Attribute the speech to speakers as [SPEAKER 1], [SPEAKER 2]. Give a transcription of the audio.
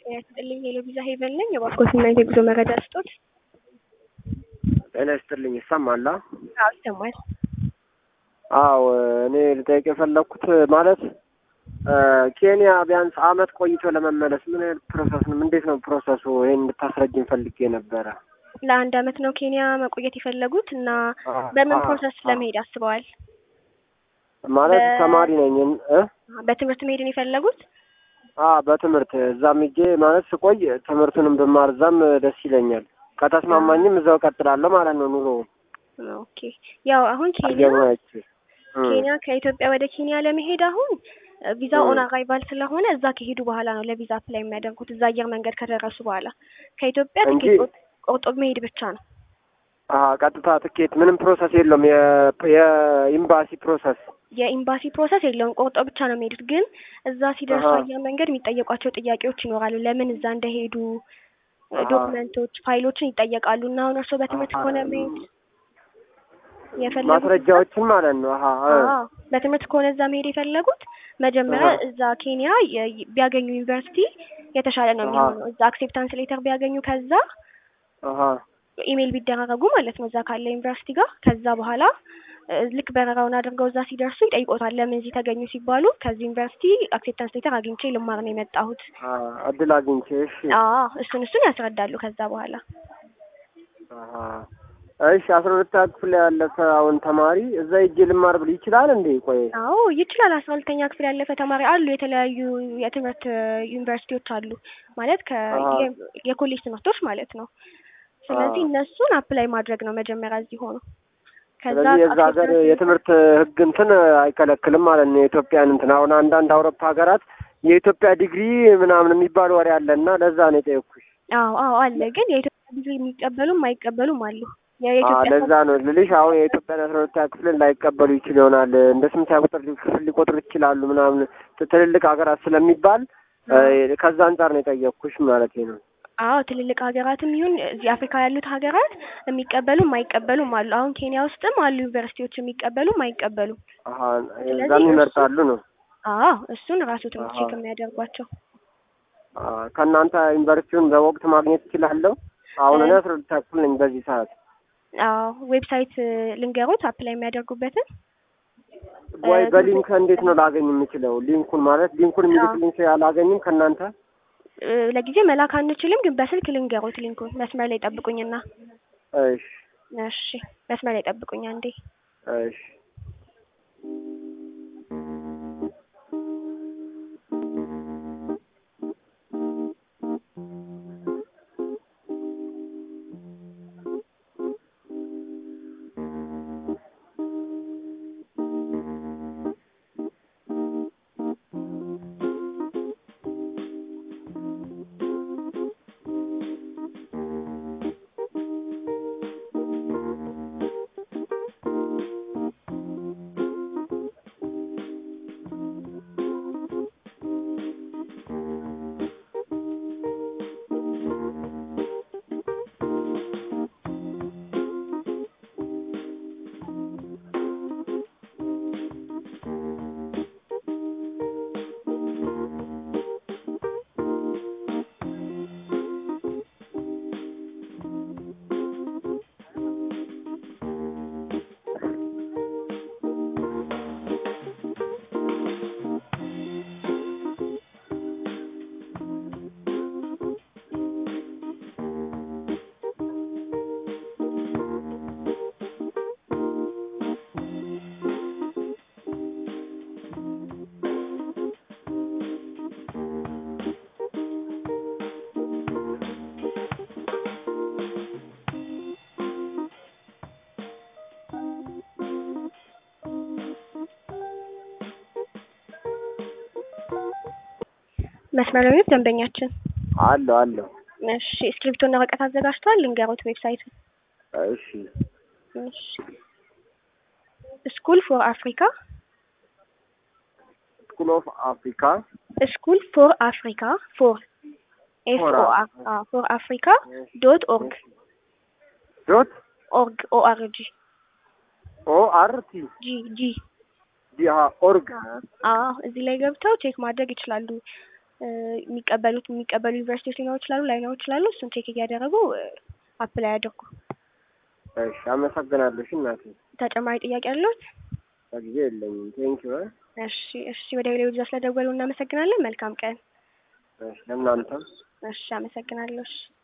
[SPEAKER 1] ያስጥልኝ የለቪዛ ሄቨን ነኝ። የባስኮትና የጉዞ መረጃ ስጦት
[SPEAKER 2] ጤና ይስጥልኝ። ይሰማል?
[SPEAKER 1] አዎ ይሰማል።
[SPEAKER 2] አዎ እኔ ልጠይቅ የፈለኩት ማለት ኬንያ ቢያንስ አመት ቆይቶ ለመመለስ ምን አይነት ፕሮሰስ ነው? እንዴት ነው ፕሮሰሱ? ይሄን እንድታስረጅኝ ፈልጌ ነበረ።
[SPEAKER 1] ለአንድ አመት ነው ኬንያ መቆየት የፈለጉት እና በምን ፕሮሰስ ለመሄድ አስበዋል?
[SPEAKER 2] ማለት ተማሪ ነኝ
[SPEAKER 1] በትምህርት መሄድን የፈለጉት?
[SPEAKER 2] በትምህርት እዛም ሄጄ ማለት ስቆይ ትምህርቱንም ብማር እዛም ደስ ይለኛል። ከተስማማኝም እዛው ቀጥላለሁ ማለት ነው ኑሮ።
[SPEAKER 1] ኦኬ ያው አሁን ኬንያ ከኢትዮጵያ ወደ ኬንያ ለመሄድ አሁን ቪዛ ኦን አራይቫል ስለሆነ እዛ ከሄዱ በኋላ ነው ለቪዛ አፕላይ የሚያደርጉት። እዛ አየር መንገድ ከደረሱ በኋላ ከኢትዮጵያ ትኬት ቆርጦ መሄድ ብቻ ነው።
[SPEAKER 2] ቀጥታ ትኬት ምንም ፕሮሰስ የለውም። የኤምባሲ ፕሮሰስ
[SPEAKER 1] የለውም። ቆርጦ ብቻ ነው የሚሄዱት። ግን እዛ ሲደርሱ አየር መንገድ የሚጠየቋቸው ጥያቄዎች ይኖራሉ። ለምን እዛ እንደሄዱ ዶክመንቶች፣ ፋይሎችን ይጠየቃሉ። እና አሁን እርስዎ በትምህርት ከሆነ መሄድ የፈለጉት
[SPEAKER 2] ማስረጃዎችን ማለት ነው።
[SPEAKER 1] በትምህርት ከሆነ እዛ መሄድ የፈለጉት መጀመሪያ እዛ ኬንያ ቢያገኙ ዩኒቨርሲቲ የተሻለ ነው የሚሆነው። እዛ አክሴፕታንስ ሌተር ቢያገኙ ከዛ ኢሜል ቢደራረጉ ማለት ነው እዛ ካለ ዩኒቨርሲቲ ጋር። ከዛ በኋላ ልክ በረራውን አድርገው እዛ ሲደርሱ ይጠይቆታል። ለምን እዚህ ተገኙ ሲባሉ ከዚህ ዩኒቨርሲቲ አክሴፕታንስ ሌተር አግኝቼ ልማር ነው የመጣሁት
[SPEAKER 2] እድል አግኝቼ
[SPEAKER 1] እሱን ያስረዳሉ። ከዛ በኋላ
[SPEAKER 2] እሺ 12ኛ ክፍል ያለፈ አሁን ተማሪ እዛ ሄጄ ልማር ብል ይችላል እንዴ? ቆይ
[SPEAKER 1] ይችላል። 12ኛ ክፍል ያለፈ ተማሪ አሉ። የተለያዩ የትምህርት ዩኒቨርሲቲዎች አሉ ማለት የኮሌጅ ትምህርቶች ማለት ነው። ስለዚህ እነሱን አፕላይ ማድረግ ነው መጀመሪያ እዚህ ሆኖ።
[SPEAKER 2] ከዛ የዛ ሀገር የትምህርት ህግ እንትን አይከለክልም ማለት ነው የኢትዮጵያን እንትን። አሁን አንዳንድ አውሮፓ ሀገራት የኢትዮጵያ ዲግሪ ምናምን የሚባል ወሬ አለና ለዛ ነው የጠየኩሽ።
[SPEAKER 1] አዎ አለ። ግን የኢትዮጵያ ዲግሪ የሚቀበሉም የማይቀበሉም አሉ።
[SPEAKER 2] ለዛ ነው ልልሽ። አሁን የኢትዮጵያ 12ኛ ክፍልን ላይቀበሉ ይችል ይሆናል። እንደ 8ኛ ክፍል ሊቆጥሩ ይችላሉ ምናምን ትልልቅ ሀገራት ስለሚባል ከዛ አንጻር ነው የጠየኩሽ ማለት ነው።
[SPEAKER 1] ትልልቅ ሀገራትም ይሁን እዚህ አፍሪካ ያሉት ሀገራት የሚቀበሉም የማይቀበሉም አሉ። አሁን ኬንያ ውስጥም አሉ ዩኒቨርሲቲዎች የሚቀበሉም የማይቀበሉም።
[SPEAKER 2] እዛም ይመርጣሉ ነው።
[SPEAKER 1] እሱን ራሱ ትምህርት ቼክ የሚያደርጓቸው።
[SPEAKER 2] ከእናንተ ዩኒቨርሲቲውን በወቅት ማግኘት እችላለሁ? አሁን እኔ 12ኛ ክፍል ነኝ በዚህ ሰዓት።
[SPEAKER 1] ዌብሳይት ልንገሩት አፕላይ የሚያደርጉበትን።
[SPEAKER 2] ወይ በሊንክ እንዴት ነው ላገኝ የምችለው? ሊንኩን የሚልክልኝ ሰው አላገኝም ከእናንተ?
[SPEAKER 1] ለጊዜ መላክ አንችልም፣ ግን በስልክ ልንገሩት ሊንኩን። መስመር ላይ ጠብቁኝና። እሺ መስመር ላይ ጠብቁኝ አንዴ።
[SPEAKER 2] እሺ
[SPEAKER 1] መስመር ላይ ደንበኛችን
[SPEAKER 2] አለው።
[SPEAKER 1] እሺ እስክሪፕቶና ወረቀት አዘጋጅቷል? ልንገሩት ዌብሳይቱ።
[SPEAKER 2] እሺ
[SPEAKER 1] ስኩል ፎር አፍሪካ ፎር africa.org
[SPEAKER 2] org
[SPEAKER 1] እዚህ ላይ ገብተው ቼክ ማድረግ ይችላሉ። የሚቀበሉ ዩኒቨርሲቲዎች ሊኖሩ ይችላሉ፣ ላይኖሩ ይችላሉ። እሱን ቼክ እያደረጉ አፕላይ አድርጉ።
[SPEAKER 2] እሺ አመሰግናለሁ። እሺ እናቴ
[SPEAKER 1] ተጨማሪ ጥያቄ አለዎት?
[SPEAKER 2] ጊዜ የለኝም። ቴንኪው።
[SPEAKER 1] እሺ ወደ ሌሎች ስለደወሉ እናመሰግናለን። መልካም ቀን።
[SPEAKER 2] እሺ ለእናንተም።
[SPEAKER 1] እሺ አመሰግናለሁ።